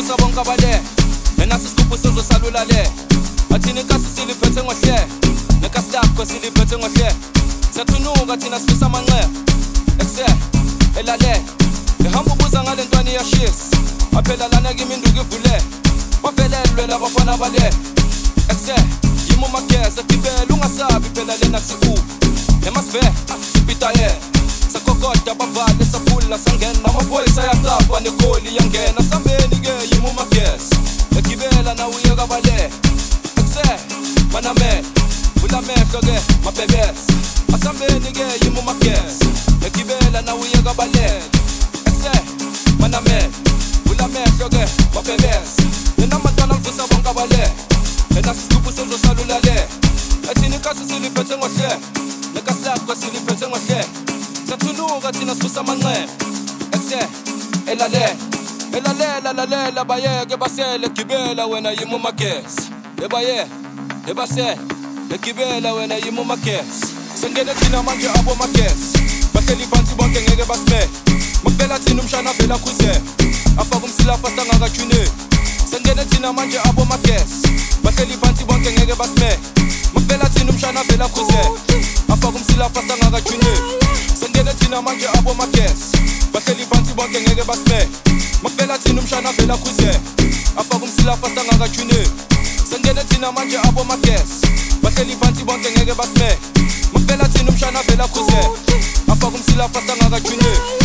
vusa bonke abale Nenasi isigubhu sizosalula le Athini inkasi siliphethe ngohle Nekasi lakho siliphethe ngohle Siyathunuka thina sifisa amanxeba Ekuse elale Ehamba ubuza ngale ntwana iyashisa Aphela lana kimi induku ivule Bavelelwe labafana bale Ekuse yima umageza gibela ungasabi phela lena kusi Nemasve sipita ye Sakokota bavale sapula sangena Amaboys ayatafa negoli yangena Sambeni ke yima umageza Egibela na uye kabale Ekuse maname Vula mehlo ke mabebesi Asambeni ke yima umageza Egibela na uye kabale Ekuse maname Vula mehlo ke mabebesi Nena matwana mvusa bonke abale Nena sisigubhu sizosalula le Athini inkasi siliphethe ngohle Nekasi lakho siliphethe ngohle Siyathunuka thina sifisa amanxeba Ekuse elale Elalela lalela bayeke basele gibela wena yima umagesi Ebaye ebase egibela wena yima umagesi Sengene thina manje abo magesi Bahleli phansi bonke ngeke basime Makuvela thina umshana vela khuze Afaka umsilafa sangakajune Sengene thina manje abo magesi Bahleli phansi bonke ngeke basime Makuvela thina umshana vela khuze Afaka umsilafa sangakajune Sengene thina manje abo magesi Bahleli phansi bonke ngeke basime Makuvela thina umshana vela khuze Afaka umsilafa sangakajune Sengene thina manje abo magesi Bahleli phansi bonke ngeke basime Makuvela thina umshana vela khuze Afaka umsilafa sangakajune